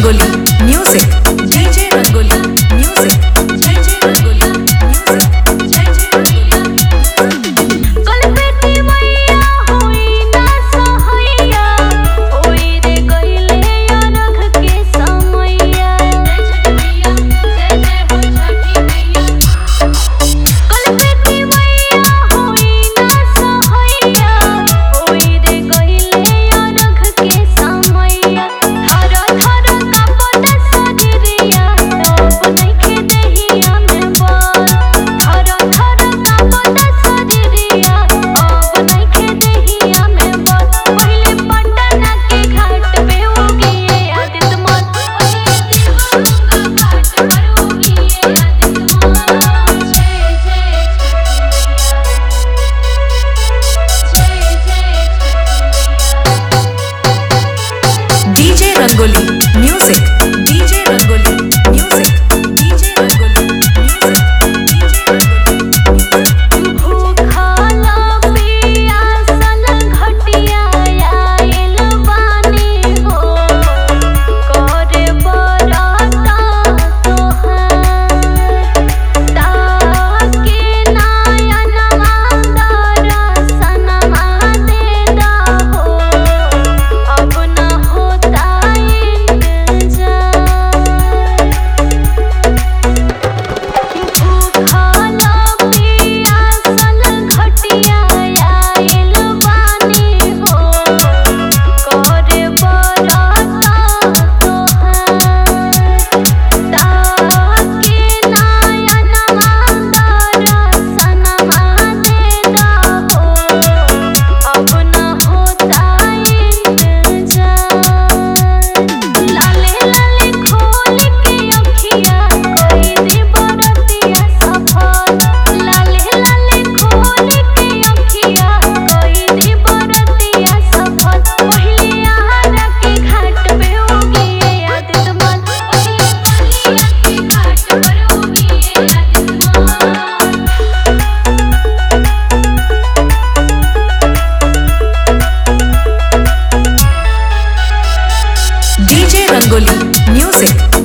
rangoli music DJ Rangoli music DJ Rangoli music DJ Rangoli कलपेटी मैया होई ना सहैया ओई रे गइले अरघ के समैया जय जय हो छठी मैया कलपेटी मैया होई ना सहैया ओई रे गइले अरघ के समैया थर थर कांपत शरीरिया अब नइखे देहिया में बल थर थर कांपत शरीरिया अब नइखे देहिया में बल पहिले पटना के घाट पे उगिए आदित मल पहिले देवगंगा घाट पर उगिए आदित मल जय जय DJ Rangoli music DJ Rangoli music DJ Rangoli music DJ Rangoli भूखला पियासल घटिया आइल बानी हो करे बरता तोहार ताके नयनवा दर्शनवा दे दहो अब न होता इंतजार भूखला पियासल घटिया आइल बानी हो करे बरता तोहार ताके नयनवा दर्शनवा दे दहो अब न होता इंतजार लाले लाले खोल के अखिया कोई दे बरतिया सफर लाले लाले खोल के अखिया कोई दे बरतिया सफर पहिले आहारा के घाट पे उगिए आदित मल पहिले कालिया के घाट पर उगिए आदित मल डीजे रंगोली म्यूजिक